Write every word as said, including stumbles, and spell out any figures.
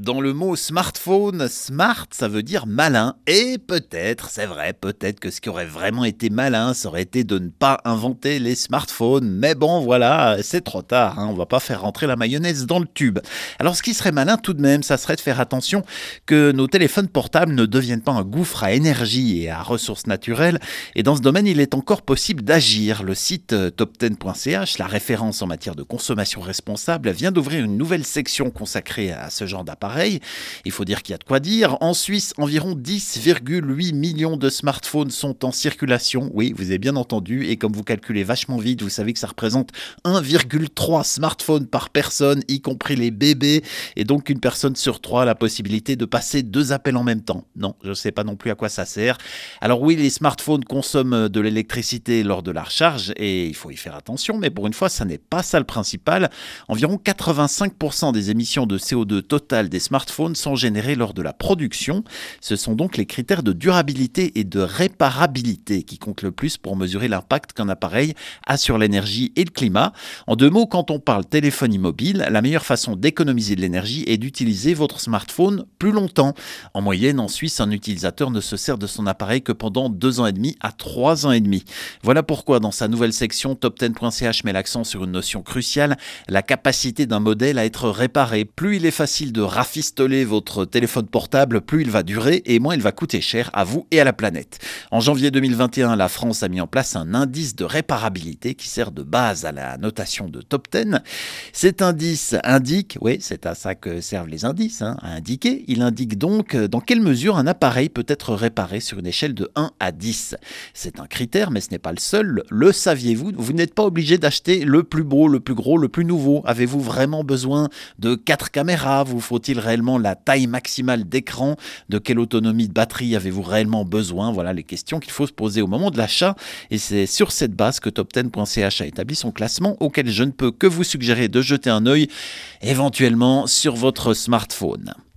Dans le mot smartphone, smart, ça veut dire malin. Et peut-être, c'est vrai, peut-être que ce qui aurait vraiment été malin, ça aurait été de ne pas inventer les smartphones. Mais bon, voilà, c'est trop tard, hein, on va pas faire rentrer la mayonnaise dans le tube. Alors, ce qui serait malin tout de même, ça serait de faire attention que nos téléphones portables ne deviennent pas un gouffre à énergie et à ressources naturelles. Et dans ce domaine, il est encore possible d'agir. Le site top dix point c h, la référence en matière de consommation responsable, vient d'ouvrir une nouvelle section consacrée à ce genre d'appareil. Pareil, il faut dire qu'il y a de quoi dire. En Suisse, environ dix virgule huit millions de smartphones sont en circulation. Oui, vous avez bien entendu. Et comme vous calculez vachement vite, vous savez que ça représente un virgule trois smartphones par personne, y compris les bébés. Et donc, une personne sur trois a la possibilité de passer deux appels en même temps. Non, je ne sais pas non plus à quoi ça sert. Alors oui, les smartphones consomment de l'électricité lors de la recharge et il faut y faire attention. Mais pour une fois, ça n'est pas ça le principal. Environ quatre-vingt-cinq pour cent des émissions de C O deux totales des smartphones sont générés lors de la production. Ce sont donc les critères de durabilité et de réparabilité qui comptent le plus pour mesurer l'impact qu'un appareil a sur l'énergie et le climat. En deux mots, quand on parle téléphonie mobile, la meilleure façon d'économiser de l'énergie est d'utiliser votre smartphone plus longtemps. En moyenne, en Suisse, un utilisateur ne se sert de son appareil que pendant deux ans et demi à trois ans et demi. Voilà pourquoi dans sa nouvelle section, top dix point c h met l'accent sur une notion cruciale, la capacité d'un modèle à être réparé. Plus il est facile de rafistoler votre téléphone portable, plus il va durer et moins il va coûter cher à vous et à la planète. En janvier deux mille vingt et un, la France a mis en place un indice de réparabilité qui sert de base à la notation de top dix. Cet indice indique, oui, c'est à ça que servent les indices, hein, à indiquer, il indique donc dans quelle mesure un appareil peut être réparé sur une échelle de un à dix. C'est un critère, mais ce n'est pas le seul. Le saviez-vous? Vous n'êtes pas obligé d'acheter le plus beau, le plus gros, le plus nouveau. Avez-vous vraiment besoin de quatre caméras? Vous faut-il réellement la taille maximale d'écran? De quelle autonomie de batterie avez-vous réellement besoin? Voilà les questions qu'il faut se poser au moment de l'achat. Et c'est sur cette base que top dix point c h a établi son classement auquel je ne peux que vous suggérer de jeter un œil éventuellement sur votre smartphone.